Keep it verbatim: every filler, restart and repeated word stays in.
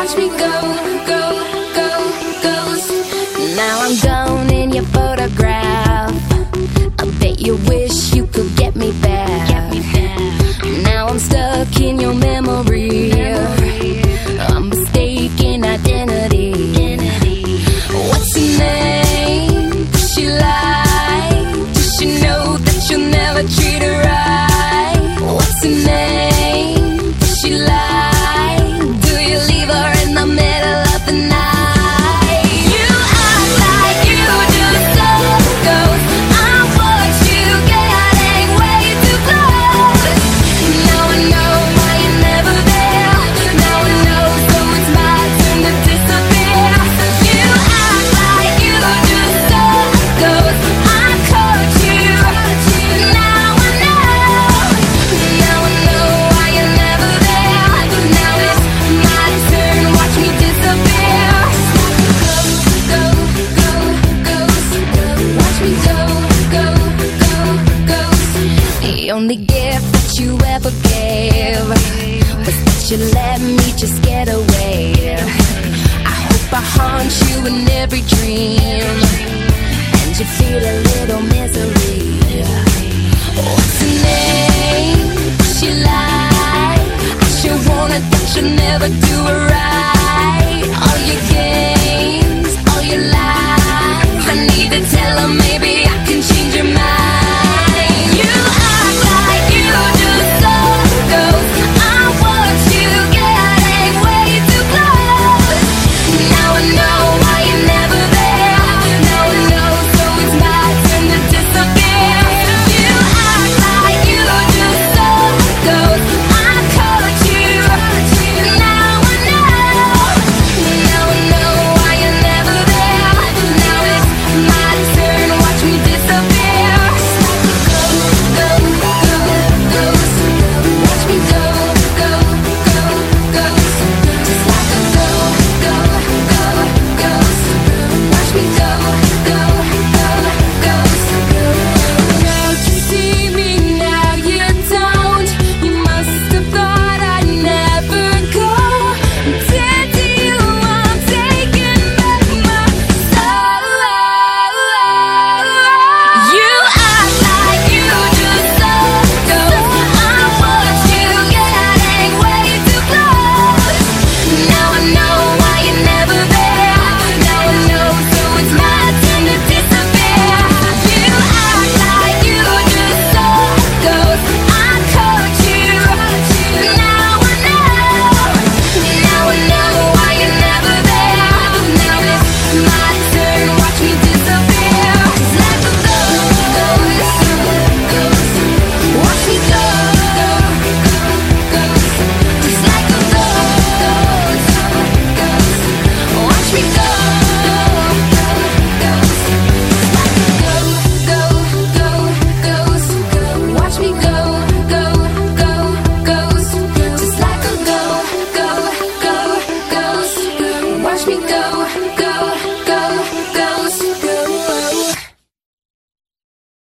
watch me go, go, go, ghost. Now I'm gone in your photograph. I bet you wish you could get me back. Now I'm stuck in your memory. I'm mistaken identity. What's your name? Does she lie? Does she know that you'll never treat her right? What's your name? Does she lie? Do you leave her in the middle of the night? You act like you just saw ghosts. I watch you getting way too close. Now I know why you're never there. Now I know, so it's my turn to disappear. You act like you just saw ghosts. I caught you. Now I know. Now I know why you're never there. Now it's my turn. Watch me disappear. Go, go, go, ghost. Watch me go, go, go, ghost. The only gift that you ever gave was that you let me just get away. I hope I haunt you in every dream, and you feel a little misery. What's her name? Does she lie? I sure wanna that you'll never do her right.